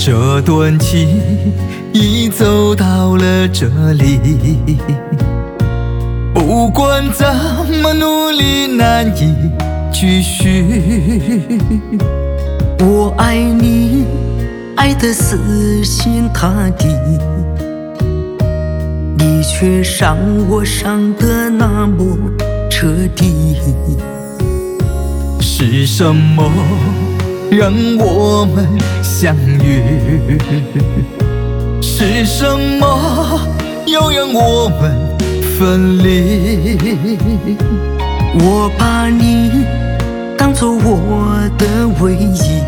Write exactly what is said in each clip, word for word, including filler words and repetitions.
这段情已走到了这里，不管怎么努力难以继续。 我爱你，爱得死心塌地，你却伤我伤得那么彻底。 是什么让我们相遇？是什么又让我们分离？ 我把你当作我的唯一，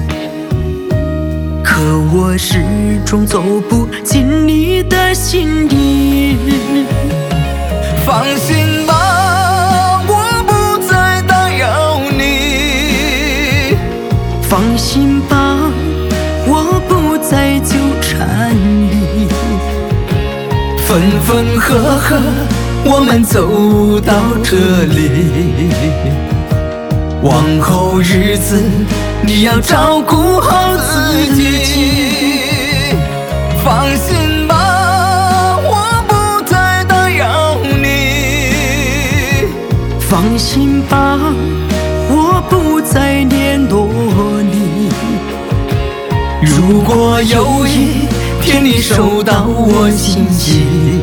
可我始终走不进你的心里。 放心吧，我不再打扰你。 放心吧，我不再纠缠你。 分分合合，我们走到这里，往后日子你要照顾好自己。放心吧，我不再打扰你。 放心吧，我不再联络你。 如果有一天你收到我信息，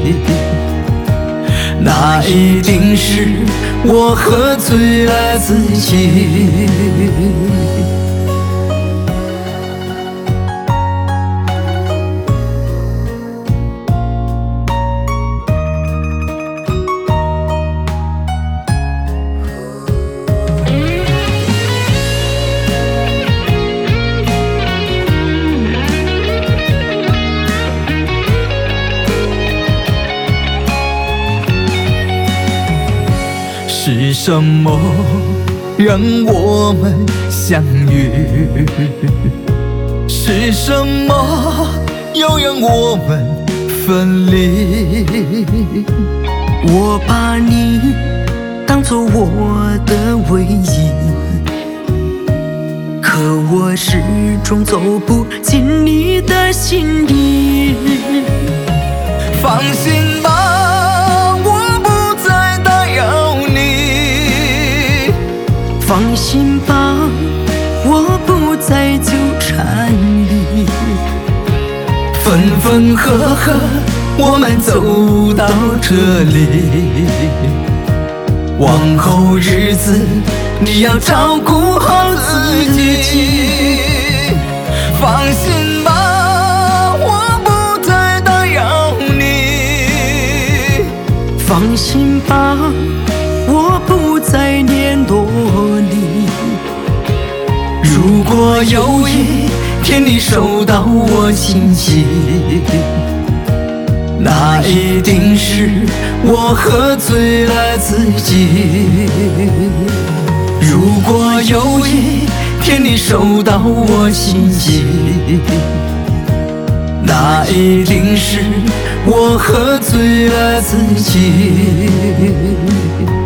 那一定是我喝醉了自己。是什么让我们相遇？是什么又让我们分离？ 我把你当作我的唯一，可我始终走不进你的心里。 放心吧，我不再打扰你。 放心吧，我不再纠缠你。 分分合合，我们走到这里，往后日子你要照顾好自己。放心吧，我不再打扰你。 放心吧，我不再联络你。 如果有一天你收到我信息，那一定是我喝醉了自己。如果有一天你收到我信息，那一定是我喝醉了自己。